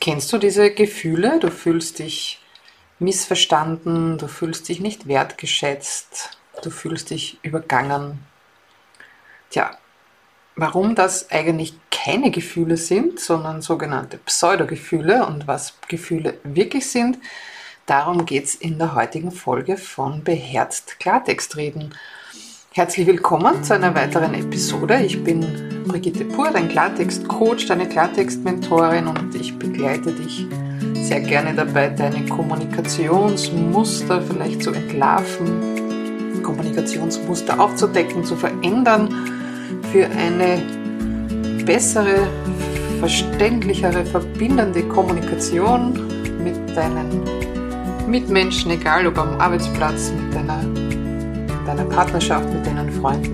Kennst du diese Gefühle? Du fühlst dich missverstanden, du fühlst dich nicht wertgeschätzt, du fühlst dich übergangen. Tja, warum das eigentlich keine Gefühle sind, sondern sogenannte Pseudogefühle und was Gefühle wirklich sind, darum geht es in der heutigen Folge von Beherzt Klartext reden. Herzlich willkommen zu einer weiteren Episode. Ich bin Brigitte Pur, dein Klartext-Coach, deine Klartext-Mentorin und ich begleite dich sehr gerne dabei, deine Kommunikationsmuster vielleicht zu entlarven, Kommunikationsmuster aufzudecken, zu verändern, für eine bessere, verständlichere, verbindende Kommunikation mit deinen Mitmenschen, egal ob am Arbeitsplatz, mit deiner Partnerschaft, mit deinen Freunden.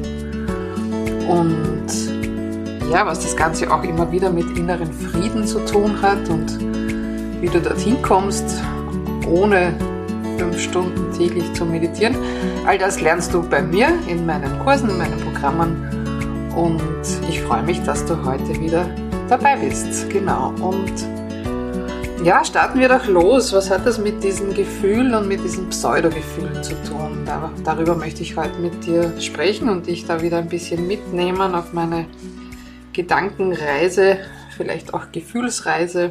Und ja, was das Ganze auch immer wieder mit inneren Frieden zu tun hat und wie du dorthin kommst, ohne 5 Stunden täglich zu meditieren. All das lernst du bei mir in meinen Kursen, in meinen Programmen und ich freue mich, dass du heute wieder dabei bist. Genau. Und ja, starten wir doch los. Was hat das mit diesen Gefühlen und mit diesen Pseudogefühlen zu tun? Darüber möchte ich heute mit dir sprechen und dich da wieder ein bisschen mitnehmen auf meine Gedankenreise, vielleicht auch Gefühlsreise.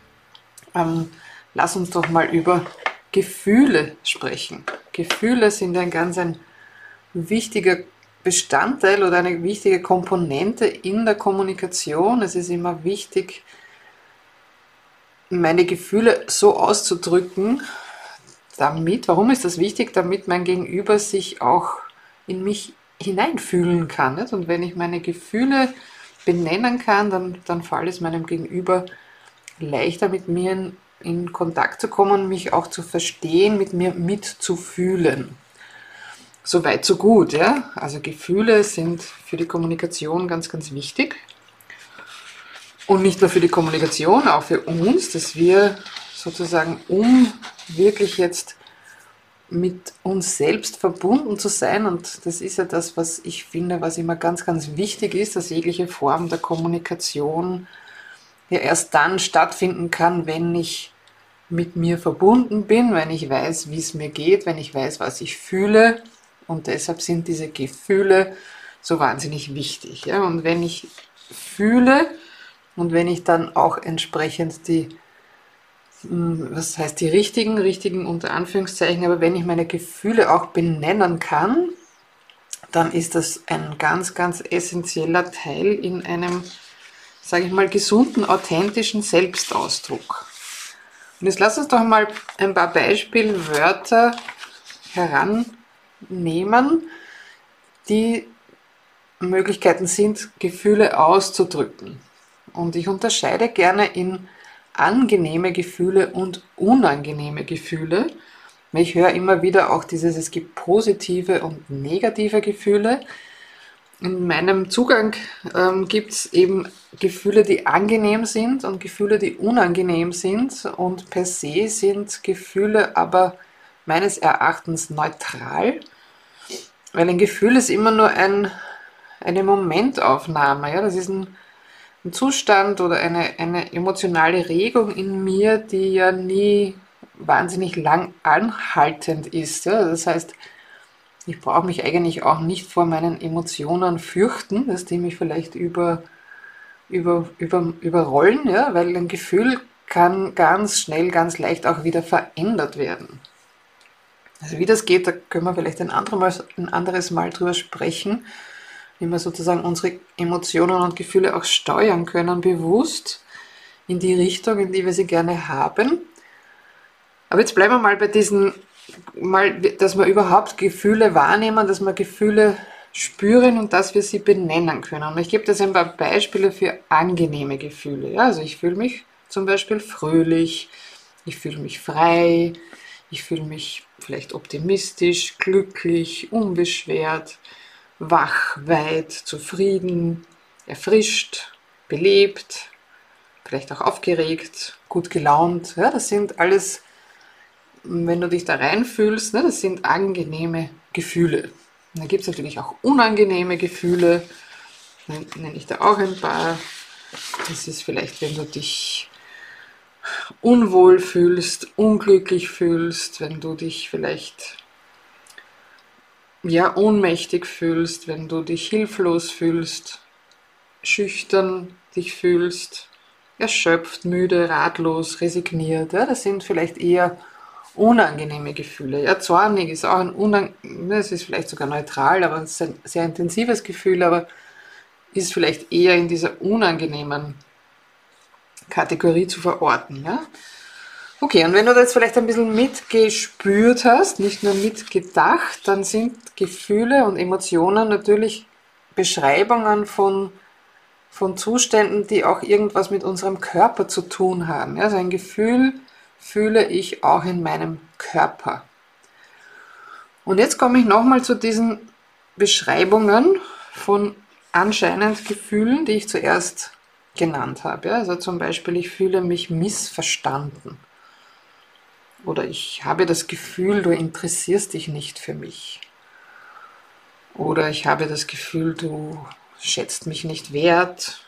Lass uns doch mal über Gefühle sprechen. Gefühle sind ein wichtiger Bestandteil oder eine wichtige Komponente in der Kommunikation. Es ist immer wichtig, meine Gefühle so auszudrücken, warum ist das wichtig? Damit mein Gegenüber sich auch in mich hineinfühlen kann. Nicht? Und wenn ich meine Gefühle benennen kann, dann fällt es meinem Gegenüber leichter, mit mir in Kontakt zu kommen, mich auch zu verstehen, mit mir mitzufühlen. So weit, so gut. Ja? Also Gefühle sind für die Kommunikation ganz, ganz wichtig. Und nicht nur für die Kommunikation, auch für uns, dass wir sozusagen, um wirklich jetzt mit uns selbst verbunden zu sein, und das ist ja das, was ich finde, was immer ganz, ganz wichtig ist, dass jegliche Form der Kommunikation ja erst dann stattfinden kann, wenn ich mit mir verbunden bin, wenn ich weiß, wie es mir geht, wenn ich weiß, was ich fühle. Und deshalb sind diese Gefühle so wahnsinnig wichtig. Ja? Und wenn ich fühle, und wenn ich dann auch entsprechend die richtigen unter Anführungszeichen, aber wenn ich meine Gefühle auch benennen kann, dann ist das ein ganz, ganz essentieller Teil in einem, sage ich mal, gesunden, authentischen Selbstausdruck. Und jetzt lass uns doch mal ein paar Beispielwörter herannehmen, die Möglichkeiten sind, Gefühle auszudrücken. Und ich unterscheide gerne in angenehme Gefühle und unangenehme Gefühle. Ich höre immer wieder auch es gibt positive und negative Gefühle. In meinem Zugang gibt es eben Gefühle, die angenehm sind und Gefühle, die unangenehm sind. Und per se sind Gefühle aber meines Erachtens neutral, weil ein Gefühl ist immer nur eine Momentaufnahme. Ja? Das ist ein Zustand oder eine emotionale Regung in mir, die ja nie wahnsinnig lang anhaltend ist. Ja? Das heißt, ich brauche mich eigentlich auch nicht vor meinen Emotionen fürchten, dass die mich vielleicht überrollen, ja? Weil ein Gefühl kann ganz schnell, ganz leicht auch wieder verändert werden. Also wie das geht, da können wir vielleicht ein anderes Mal drüber sprechen, wie wir sozusagen unsere Emotionen und Gefühle auch steuern können, bewusst in die Richtung, in die wir sie gerne haben. Aber jetzt bleiben wir mal bei dass wir überhaupt Gefühle wahrnehmen, dass wir Gefühle spüren und dass wir sie benennen können. Und ich gebe das ein paar Beispiele für angenehme Gefühle. Ja, also ich fühle mich zum Beispiel fröhlich, ich fühle mich frei, ich fühle mich vielleicht optimistisch, glücklich, unbeschwert, wach, weit, zufrieden, erfrischt, belebt, vielleicht auch aufgeregt, gut gelaunt. Ja, das sind alles, wenn du dich da reinfühlst, ne, das sind angenehme Gefühle. Und da gibt es natürlich auch unangenehme Gefühle, nenne ich da auch ein paar. Das ist vielleicht, wenn du dich unwohl fühlst, unglücklich fühlst, wenn du dich vielleicht ja ohnmächtig fühlst, wenn du dich hilflos fühlst, schüchtern dich fühlst, erschöpft, müde, ratlos, resigniert. Ja, das sind vielleicht eher unangenehme Gefühle. Ja, zornig ist auch es ist vielleicht sogar neutral, aber es ist ein sehr intensives Gefühl, aber ist vielleicht eher in dieser unangenehmen Kategorie zu verorten. Ja? Okay, und wenn du das vielleicht ein bisschen mitgespürt hast, nicht nur mitgedacht, dann sind Gefühle und Emotionen natürlich Beschreibungen von Zuständen, die auch irgendwas mit unserem Körper zu tun haben. Ja, also ein Gefühl fühle ich auch in meinem Körper. Und jetzt komme ich nochmal zu diesen Beschreibungen von anscheinend Gefühlen, die ich zuerst genannt habe. Ja, also zum Beispiel, ich fühle mich missverstanden. Oder ich habe das Gefühl, du interessierst dich nicht für mich. Oder ich habe das Gefühl, du schätzt mich nicht wert.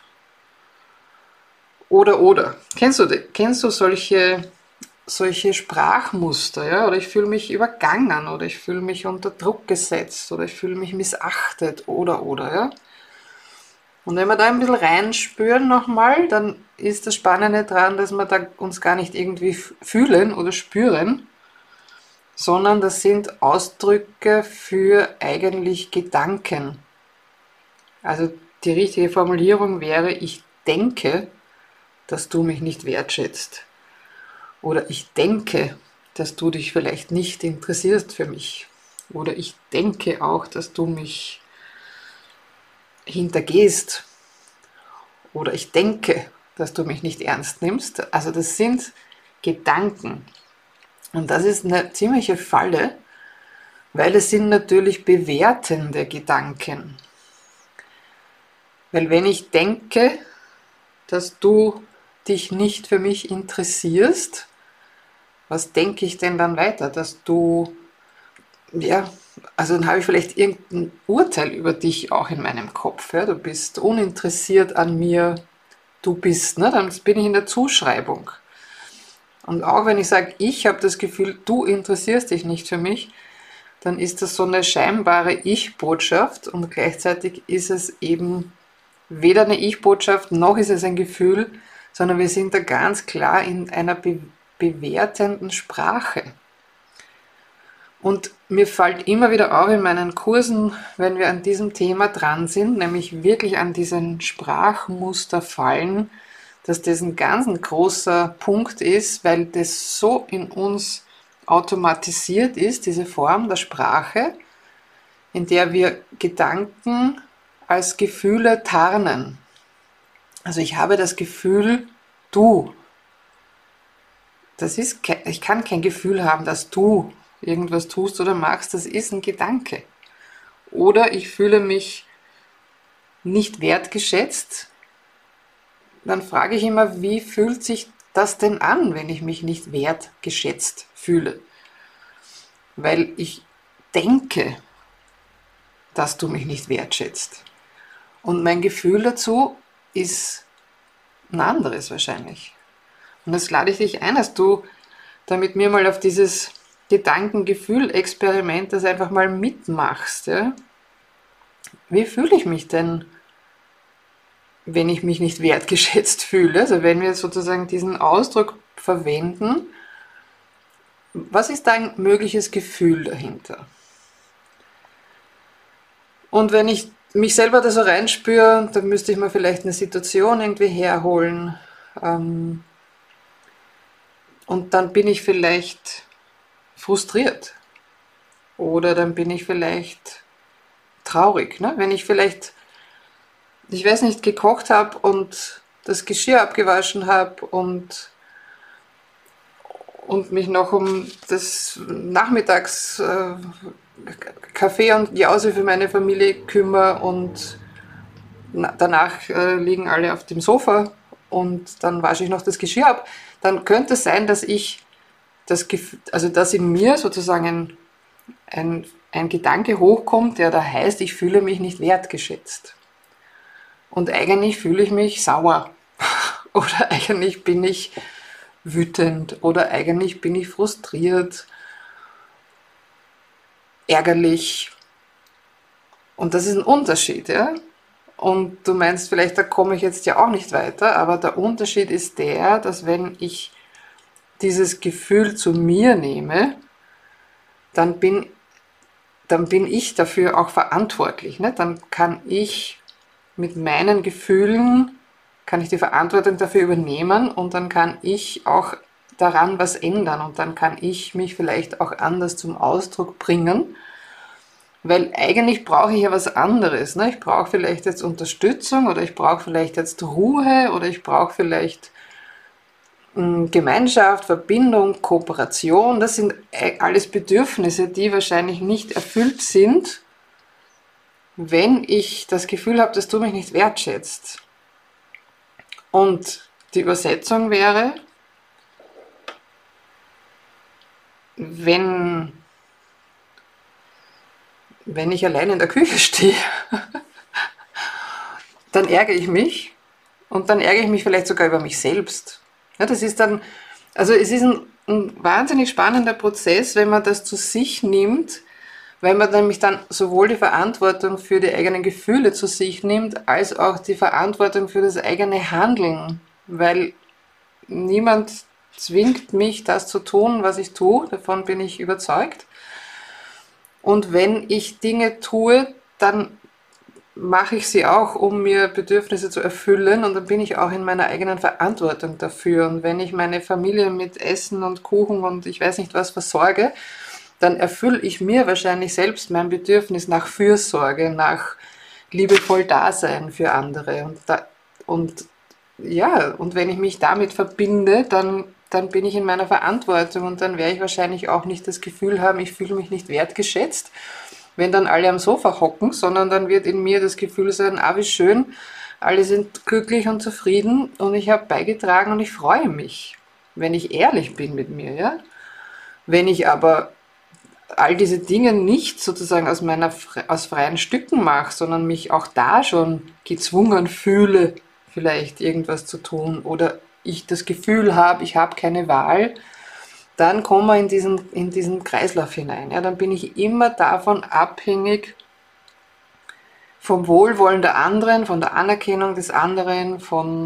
Oder. Kennst du solche Sprachmuster? Ja? Oder ich fühle mich übergangen oder ich fühle mich unter Druck gesetzt oder ich fühle mich missachtet oder. Ja? Und wenn wir da ein bisschen reinspüren nochmal, dann ist das Spannende daran, dass wir da uns gar nicht irgendwie fühlen oder spüren, sondern das sind Ausdrücke für eigentlich Gedanken. Also die richtige Formulierung wäre, ich denke, dass du mich nicht wertschätzt. Oder ich denke, dass du dich vielleicht nicht interessierst für mich. Oder ich denke auch, dass du mich hintergehst. Oder ich denke, dass du mich nicht ernst nimmst. Also das sind Gedanken. Und das ist eine ziemliche Falle, weil es sind natürlich bewertende Gedanken. Weil wenn ich denke, dass du dich nicht für mich interessierst, was denke ich denn dann weiter? Dass du, ja, also dann habe ich vielleicht irgendein Urteil über dich auch in meinem Kopf. Ja? Du bist uninteressiert an mir, du bist, ne? Dann bin ich in der Zuschreibung. Und auch wenn ich sage, ich habe das Gefühl, du interessierst dich nicht für mich, dann ist das so eine scheinbare Ich-Botschaft und gleichzeitig ist es eben weder eine Ich-Botschaft noch ist es ein Gefühl, sondern wir sind da ganz klar in einer bewertenden Sprache. Und mir fällt immer wieder auf in meinen Kursen, wenn wir an diesem Thema dran sind, nämlich wirklich an diesen Sprachmuster fallen, dass das ein ganz großer Punkt ist, weil das so in uns automatisiert ist, diese Form der Sprache, in der wir Gedanken als Gefühle tarnen. Also ich habe das Gefühl, du. Ich kann kein Gefühl haben, dass du irgendwas tust oder machst, das ist ein Gedanke. Oder ich fühle mich nicht wertgeschätzt, dann frage ich immer, wie fühlt sich das denn an, wenn ich mich nicht wertgeschätzt fühle? Weil ich denke, dass du mich nicht wertschätzt. Und mein Gefühl dazu ist ein anderes wahrscheinlich. Und das lade ich dich ein, dass du da mit mir mal auf dieses Gedankengefühl-Experiment das einfach mal mitmachst. Ja? Wie fühle ich mich denn, wenn ich mich nicht wertgeschätzt fühle? Also wenn wir sozusagen diesen Ausdruck verwenden, was ist dein mögliches Gefühl dahinter? Und wenn ich mich selber da so reinspüre, dann müsste ich mir vielleicht eine Situation irgendwie herholen. Und dann bin ich vielleicht frustriert. Oder dann bin ich vielleicht traurig. Ne? Wenn ich vielleicht, ich weiß nicht, gekocht habe und das Geschirr abgewaschen habe und mich noch um das Nachmittags Kaffee und Jause für meine Familie kümmere und danach liegen alle auf dem Sofa und dann wasche ich noch das Geschirr ab, dann könnte es sein, dass ich das Gefühl, also dass in mir sozusagen ein Gedanke hochkommt, der da heißt, ich fühle mich nicht wertgeschätzt. Und eigentlich fühle ich mich sauer. Oder eigentlich bin ich wütend oder eigentlich bin ich frustriert, ärgerlich. Und das ist ein Unterschied, ja? Und du meinst vielleicht, da komme ich jetzt ja auch nicht weiter, aber der Unterschied ist der, dass wenn ich dieses Gefühl zu mir nehme, dann bin, dann bin ich dafür auch verantwortlich. Ne? Dann kann ich mit meinen Gefühlen, kann ich die Verantwortung dafür übernehmen und dann kann ich auch daran was ändern und dann kann ich mich vielleicht auch anders zum Ausdruck bringen, weil eigentlich brauche ich ja was anderes. Ne? Ich brauche vielleicht jetzt Unterstützung oder ich brauche vielleicht jetzt Ruhe oder ich brauche vielleicht Gemeinschaft, Verbindung, Kooperation. Das sind alles Bedürfnisse, die wahrscheinlich nicht erfüllt sind, wenn ich das Gefühl habe, dass du mich nicht wertschätzt. Und die Übersetzung wäre, wenn, wenn ich allein in der Küche stehe, dann ärgere ich mich und dann ärgere ich mich vielleicht sogar über mich selbst. Ja, das ist dann, also es ist ein wahnsinnig spannender Prozess, wenn man das zu sich nimmt, weil man nämlich dann sowohl die Verantwortung für die eigenen Gefühle zu sich nimmt, als auch die Verantwortung für das eigene Handeln. Weil niemand zwingt mich, das zu tun, was ich tue, davon bin ich überzeugt. Und wenn ich Dinge tue, dann mache ich sie auch, um mir Bedürfnisse zu erfüllen und dann bin ich auch in meiner eigenen Verantwortung dafür. Und wenn ich meine Familie mit Essen und Kuchen und ich weiß nicht was versorge, dann erfülle ich mir wahrscheinlich selbst mein Bedürfnis nach Fürsorge, nach liebevoll Dasein für andere. Und ja, und wenn ich mich damit verbinde, dann bin ich in meiner Verantwortung und dann werde ich wahrscheinlich auch nicht das Gefühl haben, ich fühle mich nicht wertgeschätzt, wenn dann alle am Sofa hocken, sondern dann wird in mir das Gefühl sein, ah, wie schön, alle sind glücklich und zufrieden und ich habe beigetragen und ich freue mich, wenn ich ehrlich bin mit mir, ja. Wenn ich aber all diese Dinge nicht sozusagen aus freien Stücken mache, sondern mich auch da schon gezwungen fühle, vielleicht irgendwas zu tun oder ich das Gefühl habe, ich habe keine Wahl, dann kommen wir in diesen Kreislauf hinein. Ja, dann bin ich immer davon abhängig, vom Wohlwollen der anderen, von der Anerkennung des anderen,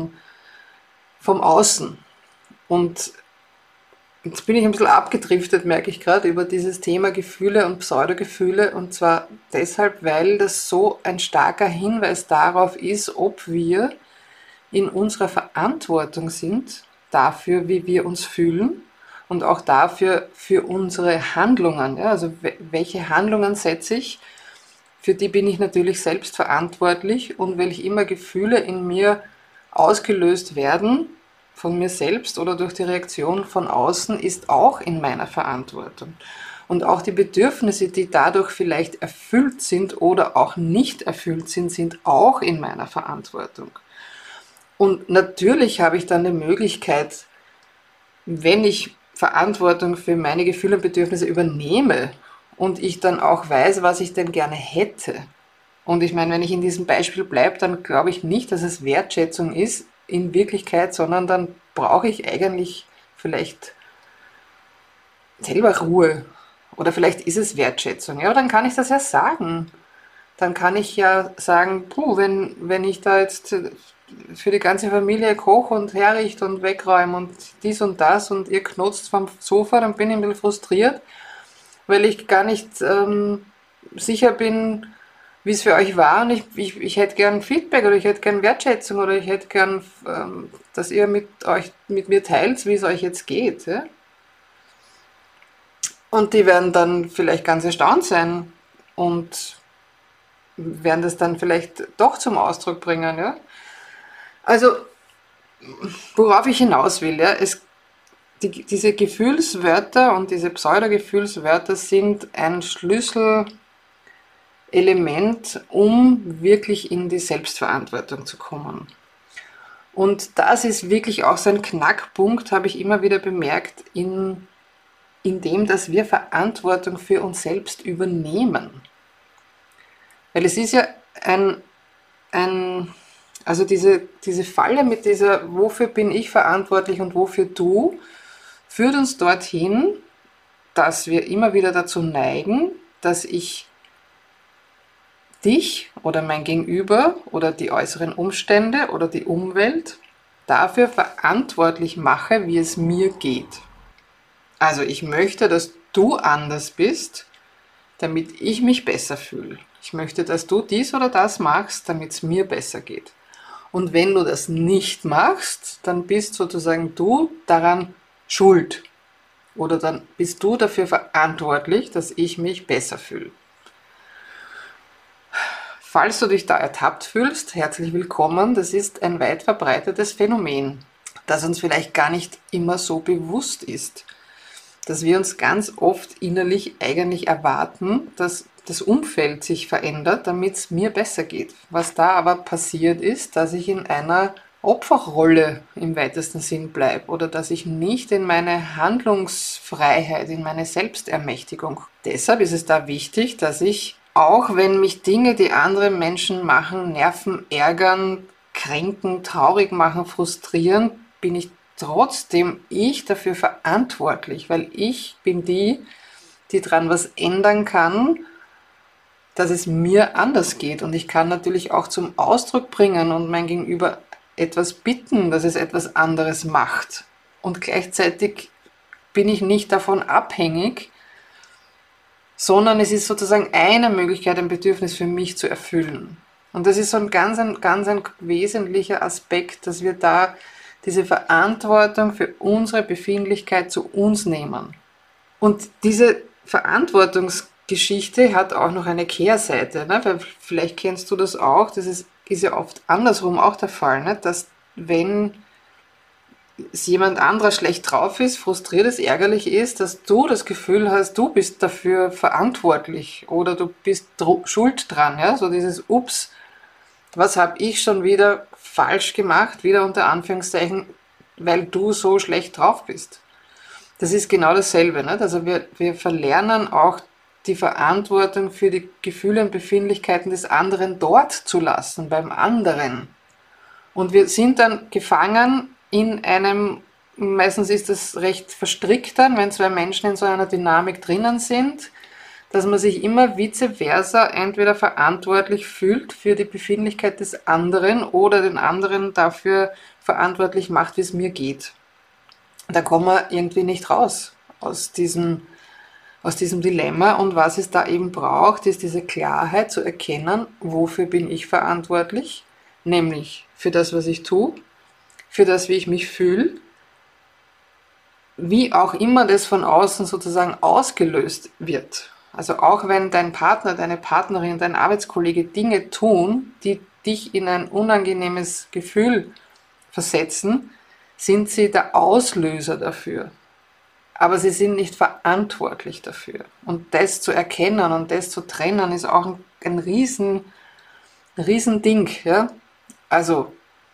vom Außen. Und jetzt bin ich ein bisschen abgedriftet, merke ich gerade, über dieses Thema Gefühle und Pseudogefühle. Und zwar deshalb, weil das so ein starker Hinweis darauf ist, ob wir in unserer Verantwortung sind dafür, wie wir uns fühlen und auch dafür, für unsere Handlungen. Ja, also welche Handlungen setze ich, für die bin ich natürlich selbst verantwortlich und welche immer Gefühle in mir ausgelöst werden, von mir selbst oder durch die Reaktion von außen, ist auch in meiner Verantwortung. Und auch die Bedürfnisse, die dadurch vielleicht erfüllt sind oder auch nicht erfüllt sind, sind auch in meiner Verantwortung. Und natürlich habe ich dann die Möglichkeit, wenn ich Verantwortung für meine Gefühle und Bedürfnisse übernehme und ich dann auch weiß, was ich denn gerne hätte. Und ich meine, wenn ich in diesem Beispiel bleibe, dann glaube ich nicht, dass es Wertschätzung ist in Wirklichkeit, sondern dann brauche ich eigentlich vielleicht selber Ruhe. Oder vielleicht ist es Wertschätzung. Ja, aber dann kann ich das ja sagen. Dann kann ich ja sagen, puh, wenn ich da jetzt für die ganze Familie koche und herrichte und wegräume und dies und das und ihr knotzt vom Sofa, dann bin ich ein bisschen frustriert, weil ich gar nicht sicher bin, wie es für euch war und ich hätte gern Feedback oder ich hätte gern Wertschätzung oder ich hätte gern, dass ihr mit mir teilt, wie es euch jetzt geht. Ja? Und die werden dann vielleicht ganz erstaunt sein und werden das dann vielleicht doch zum Ausdruck bringen. Ja? Also, worauf ich hinaus will, ja, diese Gefühlswörter und diese Pseudogefühlswörter sind ein Schlüsselelement, um wirklich in die Selbstverantwortung zu kommen. Und das ist wirklich auch so ein Knackpunkt, habe ich immer wieder bemerkt, in dem, dass wir Verantwortung für uns selbst übernehmen. Weil es ist ja ein Also diese Falle mit dieser, wofür bin ich verantwortlich und wofür du, führt uns dorthin, dass wir immer wieder dazu neigen, dass ich dich oder mein Gegenüber oder die äußeren Umstände oder die Umwelt dafür verantwortlich mache, wie es mir geht. Also ich möchte, dass du anders bist, damit ich mich besser fühle. Ich möchte, dass du dies oder das machst, damit es mir besser geht. Und wenn du das nicht machst, dann bist sozusagen du daran schuld. Oder dann bist du dafür verantwortlich, dass ich mich besser fühle. Falls du dich da ertappt fühlst, herzlich willkommen. Das ist ein weit verbreitetes Phänomen, das uns vielleicht gar nicht immer so bewusst ist. Dass wir uns ganz oft innerlich eigentlich erwarten, dass das Umfeld sich verändert, damit es mir besser geht. Was da aber passiert ist, dass ich in einer Opferrolle im weitesten Sinn bleibe oder dass ich nicht in meine Handlungsfreiheit, in meine Selbstermächtigung. Deshalb ist es da wichtig, dass ich, auch wenn mich Dinge, die andere Menschen machen, nerven, ärgern, kränken, traurig machen, frustrieren, bin ich trotzdem dafür verantwortlich, weil ich bin die dran was ändern kann, dass es mir anders geht. Und ich kann natürlich auch zum Ausdruck bringen und mein Gegenüber etwas bitten, dass es etwas anderes macht. Und gleichzeitig bin ich nicht davon abhängig, sondern es ist sozusagen eine Möglichkeit, ein Bedürfnis für mich zu erfüllen. Und das ist so ein ganz wesentlicher Aspekt, dass wir da diese Verantwortung für unsere Befindlichkeit zu uns nehmen. Und diese Verantwortungsgeschichte hat auch noch eine Kehrseite, ne? Weil vielleicht kennst du das auch, das ist ja oft andersrum auch der Fall, ne? Dass wenn jemand anderer schlecht drauf ist, frustriert ist, ärgerlich ist, dass du das Gefühl hast, du bist dafür verantwortlich oder du bist schuld dran. Ja? So dieses Ups, was habe ich schon wieder falsch gemacht, wieder unter Anführungszeichen, weil du so schlecht drauf bist. Das ist genau dasselbe. Nicht? Also wir verlernen auch die Verantwortung für die Gefühle und Befindlichkeiten des anderen dort zu lassen, beim anderen. Und wir sind dann gefangen in einem, meistens ist das recht verstrickt dann, wenn zwei Menschen in so einer Dynamik drinnen sind, dass man sich immer vice versa entweder verantwortlich fühlt für die Befindlichkeit des anderen oder den anderen dafür verantwortlich macht, wie es mir geht. Da kommen wir irgendwie nicht raus aus diesem Dilemma, und was es da eben braucht, ist diese Klarheit zu erkennen, wofür bin ich verantwortlich, nämlich für das, was ich tue, für das, wie ich mich fühle, wie auch immer das von außen sozusagen ausgelöst wird. Also auch wenn dein Partner, deine Partnerin, dein Arbeitskollege Dinge tun, die dich in ein unangenehmes Gefühl versetzen, sind sie der Auslöser dafür. Aber sie sind nicht verantwortlich dafür. Und das zu erkennen und das zu trennen, ist auch ein riesen Ding. Ja? Also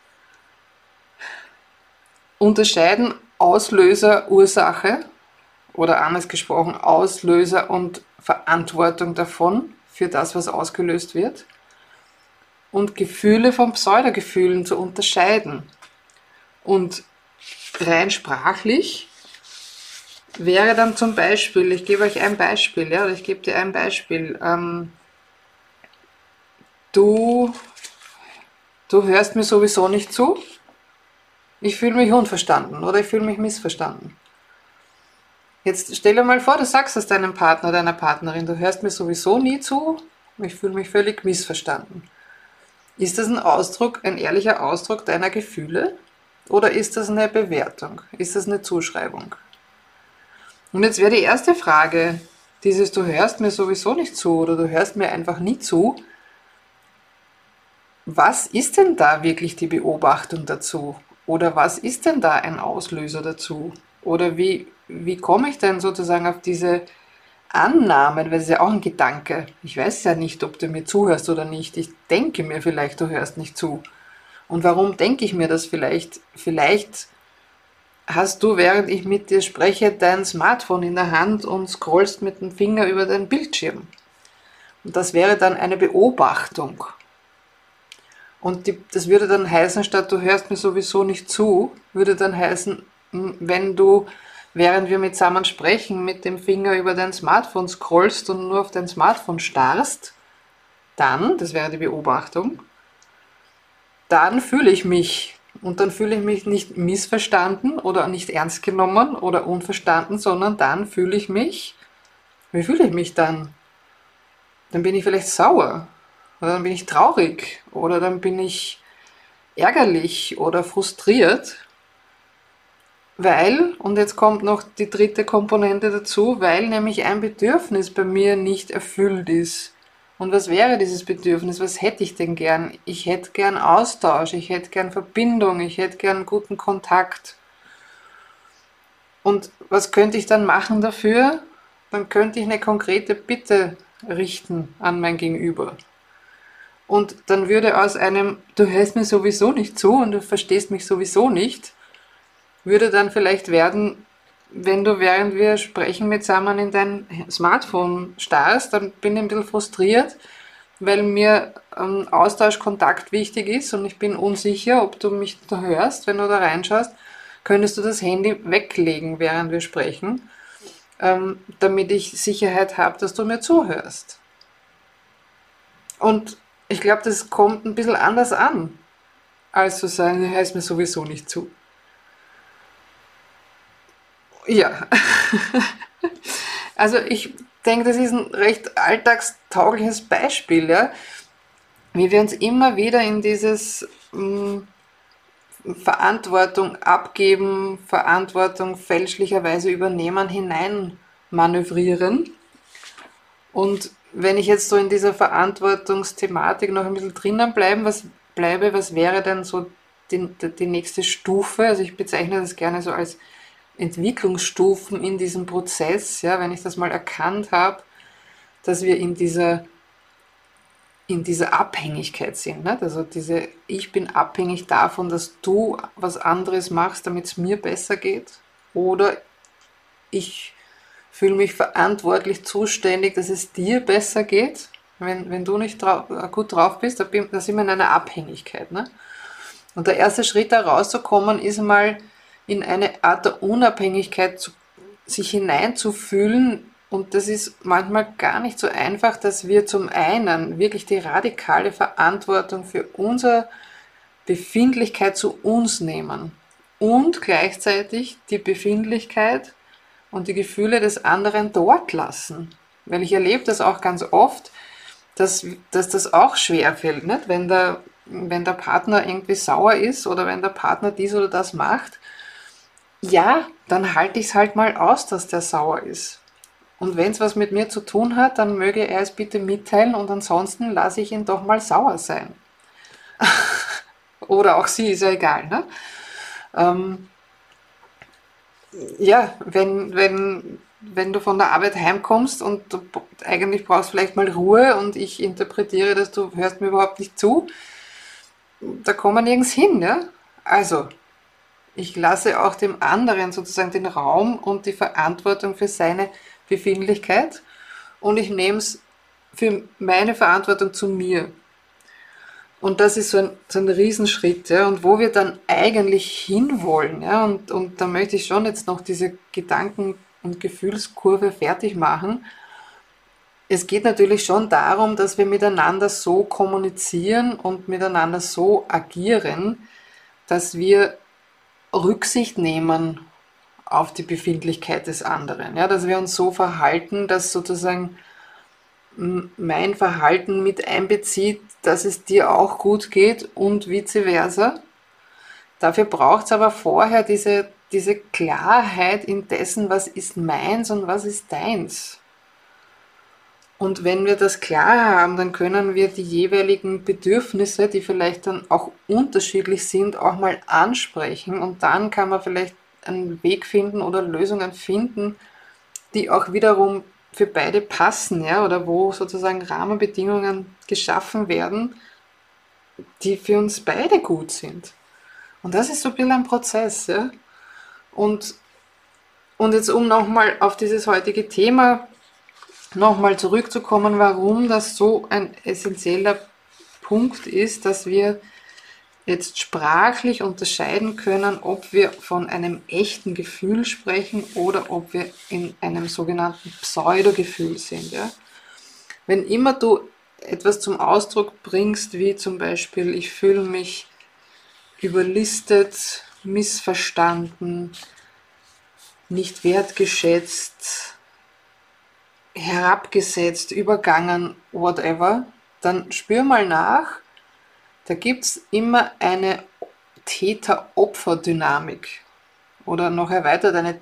unterscheiden Auslöser, Ursache oder anders gesprochen Auslöser und Verantwortung davon für das, was ausgelöst wird, und Gefühle von Pseudogefühlen zu unterscheiden. Und rein sprachlich wäre dann zum Beispiel, ich gebe euch ein Beispiel, ja, oder ich gebe dir ein Beispiel. Du hörst mir sowieso nicht zu. Ich fühle mich unverstanden oder ich fühle mich missverstanden. Jetzt stell dir mal vor, du sagst es deinem Partner, deiner Partnerin, du hörst mir sowieso nie zu, ich fühle mich völlig missverstanden. Ist das ein ehrlicher Ausdruck deiner Gefühle oder ist das eine Bewertung? Ist das eine Zuschreibung? Und jetzt wäre die erste Frage, dieses du hörst mir sowieso nicht zu oder du hörst mir einfach nie zu, was ist denn da wirklich die Beobachtung dazu? Oder was ist denn da ein Auslöser dazu? Oder wie komme ich denn sozusagen auf diese Annahme, weil es ist ja auch ein Gedanke. Ich weiß ja nicht, ob du mir zuhörst oder nicht. Ich denke mir vielleicht, du hörst nicht zu. Und warum denke ich mir das vielleicht? Vielleicht hast du, während ich mit dir spreche, dein Smartphone in der Hand und scrollst mit dem Finger über deinen Bildschirm. Und das wäre dann eine Beobachtung. Und das würde dann heißen, statt du hörst mir sowieso nicht zu, würde dann heißen, wenn du, während wir miteinander sprechen, mit dem Finger über dein Smartphone scrollst und nur auf dein Smartphone starrst, dann, das wäre die Beobachtung, dann fühle ich mich. Und dann fühle ich mich nicht missverstanden oder nicht ernst genommen oder unverstanden, sondern dann fühle ich mich, wie fühle ich mich dann? Dann bin ich vielleicht sauer oder dann bin ich traurig oder dann bin ich ärgerlich oder frustriert, weil, und jetzt kommt noch die dritte Komponente dazu, weil nämlich ein Bedürfnis bei mir nicht erfüllt ist. Und was wäre dieses Bedürfnis? Was hätte ich denn gern? Ich hätte gern Austausch, ich hätte gern Verbindung, ich hätte gern guten Kontakt. Und was könnte ich dann machen dafür? Dann könnte ich eine konkrete Bitte richten an mein Gegenüber. Und dann würde aus einem, du hörst mir sowieso nicht zu und du verstehst mich sowieso nicht, würde dann vielleicht werden, wenn du während wir sprechen mitsammen in dein Smartphone starrst, dann bin ich ein bisschen frustriert, weil mir Austausch, Kontakt wichtig ist und ich bin unsicher, ob du mich da hörst, wenn du da reinschaust, könntest du das Handy weglegen, während wir sprechen, damit ich Sicherheit habe, dass du mir zuhörst. Und ich glaube, das kommt ein bisschen anders an, als zu sagen, du hörst mir sowieso nicht zu. Ja, also ich denke, das ist ein recht alltagstaugliches Beispiel, ja, wie wir uns immer wieder in dieses Verantwortung abgeben, Verantwortung fälschlicherweise übernehmen, hinein manövrieren. Und wenn ich jetzt so in dieser Verantwortungsthematik noch ein bisschen drinnen was wäre denn so die nächste Stufe? Also ich bezeichne das gerne so als Entwicklungsstufen in diesem Prozess, ja, wenn ich das mal erkannt habe, dass wir in dieser Abhängigkeit sind. Nicht? Also ich bin abhängig davon, dass du was anderes machst, damit es mir besser geht. Oder ich fühle mich verantwortlich, zuständig, dass es dir besser geht. Wenn du nicht gut drauf bist, da sind wir in einer Abhängigkeit. Ne? Und der erste Schritt, da rauszukommen, ist mal in eine Art der Unabhängigkeit sich hineinzufühlen. Und das ist manchmal gar nicht so einfach, dass wir zum einen wirklich die radikale Verantwortung für unsere Befindlichkeit zu uns nehmen und gleichzeitig die Befindlichkeit und die Gefühle des anderen dort lassen. Weil ich erlebe das auch ganz oft, dass das auch schwer fällt, nicht? Wenn der Partner irgendwie sauer ist oder wenn der Partner dies oder das macht, ja, dann halte ich es halt mal aus, dass der sauer ist. Und wenn es was mit mir zu tun hat, dann möge er es bitte mitteilen und ansonsten lasse ich ihn doch mal sauer sein. Oder auch sie, ist ja egal. Ne? Ja, wenn du von der Arbeit heimkommst und du eigentlich brauchst vielleicht mal Ruhe und ich interpretiere, dass du hörst mir überhaupt nicht zu, da kommen wir nirgends hin. Ja? Also, ich lasse auch dem anderen sozusagen den Raum und die Verantwortung für seine Befindlichkeit und ich nehme es für meine Verantwortung zu mir. Und das ist so ein Riesenschritt, ja, und wo wir dann eigentlich hinwollen, ja, und da möchte ich schon jetzt noch diese Gedanken- und Gefühlskurve fertig machen. Es geht natürlich schon darum, dass wir miteinander so kommunizieren und miteinander so agieren, dass wir Rücksicht nehmen auf die Befindlichkeit des anderen. Ja, dass wir uns so verhalten, dass sozusagen mein Verhalten mit einbezieht, dass es dir auch gut geht und vice versa. Dafür braucht es aber vorher diese Klarheit in dessen, was ist meins und was ist deins. Und wenn wir das klar haben, dann können wir die jeweiligen Bedürfnisse, die vielleicht dann auch unterschiedlich sind, auch mal ansprechen. Und dann kann man vielleicht einen Weg finden oder Lösungen finden, die auch wiederum für beide passen, ja, oder wo sozusagen Rahmenbedingungen geschaffen werden, die für uns beide gut sind. Und das ist so ein bisschen ein Prozess, ja. Und, und jetzt um nochmal auf dieses heutige Thema nochmal zurückzukommen, warum das so ein essentieller Punkt ist, dass wir jetzt sprachlich unterscheiden können, ob wir von einem echten Gefühl sprechen oder ob wir in einem sogenannten Pseudogefühl sind. Ja? Wenn immer du etwas zum Ausdruck bringst, wie zum Beispiel, ich fühle mich überlistet, missverstanden, nicht wertgeschätzt, herabgesetzt, übergangen, whatever, dann spür mal nach, da gibt es immer eine Täter-Opfer-Dynamik oder noch erweitert eine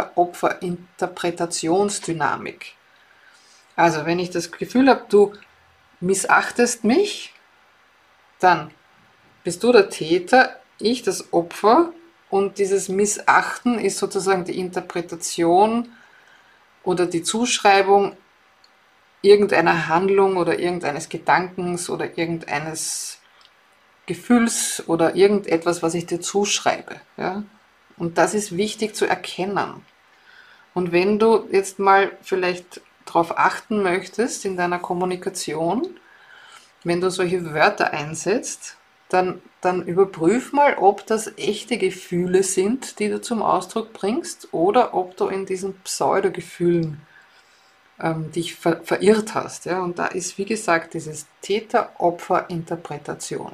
Täter-Opfer-Interpretationsdynamik. Also wenn ich das Gefühl habe, du missachtest mich, dann bist du der Täter, ich das Opfer und dieses Missachten ist sozusagen die Interpretation oder die Zuschreibung irgendeiner Handlung oder irgendeines Gedankens oder irgendeines Gefühls oder irgendetwas, was ich dir zuschreibe. Ja? Und das ist wichtig zu erkennen. Und wenn du jetzt mal vielleicht darauf achten möchtest in deiner Kommunikation, wenn du solche Wörter einsetzt, dann überprüf mal, ob das echte Gefühle sind, die du zum Ausdruck bringst, oder ob du in diesen Pseudogefühlen dich verirrt hast. Ja? Und da ist, wie gesagt, dieses Täter-Opfer-Interpretation.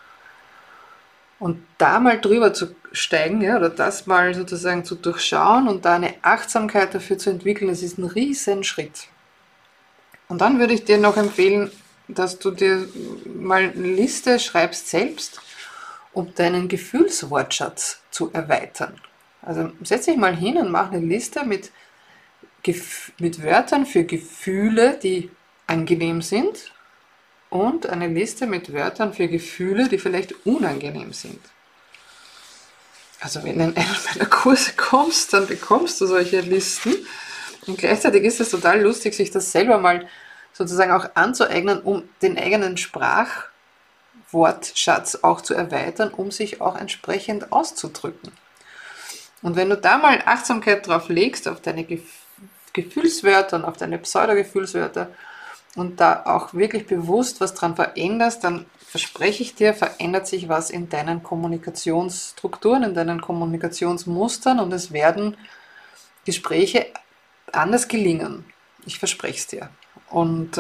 Und da mal drüber zu steigen, ja, oder das mal sozusagen zu durchschauen und da eine Achtsamkeit dafür zu entwickeln, das ist ein Riesenschritt. Und dann würde ich dir noch empfehlen, dass du dir mal eine Liste schreibst selbst, um deinen Gefühlswortschatz zu erweitern. Also setz dich mal hin und mach eine Liste mit Wörtern für Gefühle, die angenehm sind, und eine Liste mit Wörtern für Gefühle, die vielleicht unangenehm sind. Also wenn du in einen meiner Kurse kommst, dann bekommst du solche Listen. Und gleichzeitig ist es total lustig, sich das selber mal sozusagen auch anzueignen, um den eigenen Sprachwortschatz auch zu erweitern, um sich auch entsprechend auszudrücken. Und wenn du da mal Achtsamkeit drauf legst, auf deine Gefühlswörter und auf deine Pseudogefühlswörter und da auch wirklich bewusst was dran veränderst, dann verspreche ich dir, verändert sich was in deinen Kommunikationsstrukturen, in deinen Kommunikationsmustern und es werden Gespräche anders gelingen. Ich verspreche es dir. Und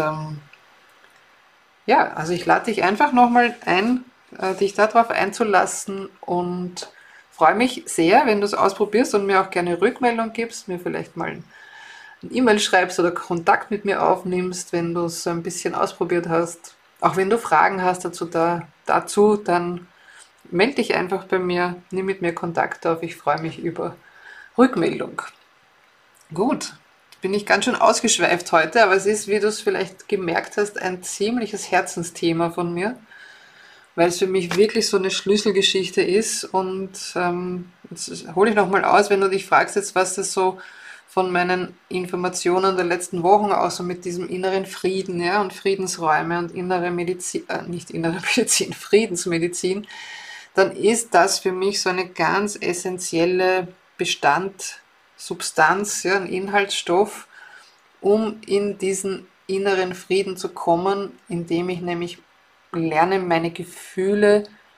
ja, also ich lade dich einfach nochmal ein, dich darauf einzulassen und freue mich sehr, wenn du es ausprobierst und mir auch gerne Rückmeldung gibst, mir vielleicht mal ein E-Mail schreibst oder Kontakt mit mir aufnimmst, wenn du es ein bisschen ausprobiert hast. Auch wenn du Fragen hast dazu, dann melde dich einfach bei mir, nimm mit mir Kontakt auf. Ich freue mich über Rückmeldung. Gut, bin ich ganz schön ausgeschweift heute, aber es ist, wie du es vielleicht gemerkt hast, ein ziemliches Herzensthema von mir, weil es für mich wirklich so eine Schlüsselgeschichte ist. Und jetzt hole ich nochmal aus, wenn du dich fragst jetzt, was das so von meinen Informationen der letzten Wochen auch so mit diesem inneren Frieden, ja, und Friedensräume und innere Medizin, nicht innere Medizin, Friedensmedizin, dann ist das für mich so eine ganz essentielle Substanz, ja, ein Inhaltsstoff, um in diesen inneren Frieden zu kommen, indem ich nämlich lerne, meine Gefühle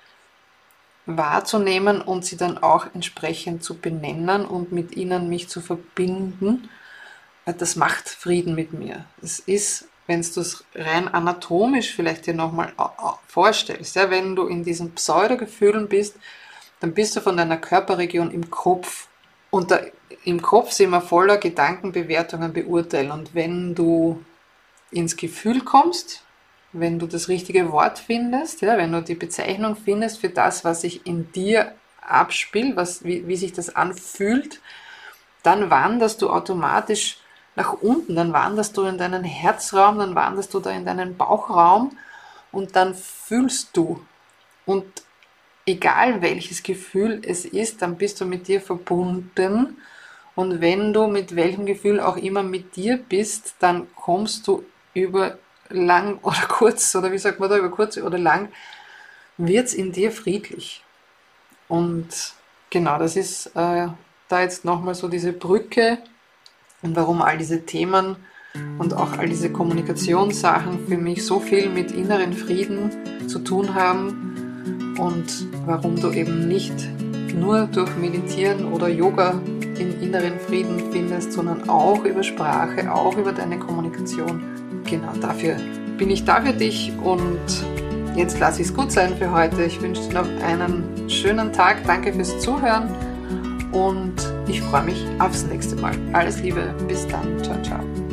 wahrzunehmen und sie dann auch entsprechend zu benennen und mit ihnen mich zu verbinden. Das macht Frieden mit mir. Es ist, wenn du es rein anatomisch vielleicht dir nochmal vorstellst, ja, wenn du in diesen Pseudogefühlen bist, dann bist du von deiner Körperregion im Kopf. Und im Kopf sind wir voller Gedanken, Bewertungen, Beurteilen. Und wenn du ins Gefühl kommst, wenn du das richtige Wort findest, ja, wenn du die Bezeichnung findest für das, was sich in dir abspielt, wie sich das anfühlt, dann wanderst du automatisch nach unten, dann wanderst du in deinen Herzraum, dann wanderst du da in deinen Bauchraum und dann fühlst du. Und egal welches Gefühl es ist, dann bist du mit dir verbunden. Und wenn du mit welchem Gefühl auch immer mit dir bist, dann kommst du über lang oder kurz, oder wie sagt man da, über kurz oder lang, wird es in dir friedlich. Und genau, das ist da jetzt nochmal so diese Brücke und warum all diese Themen und auch all diese Kommunikationssachen für mich so viel mit inneren Frieden zu tun haben und warum du eben nicht nur durch Meditieren oder Yoga den inneren Frieden findest, sondern auch über Sprache, auch über deine Kommunikation. Genau dafür bin ich da für dich und jetzt lasse ich es gut sein für heute. Ich wünsche dir noch einen schönen Tag. Danke fürs Zuhören und ich freue mich aufs nächste Mal. Alles Liebe, bis dann. Ciao, ciao.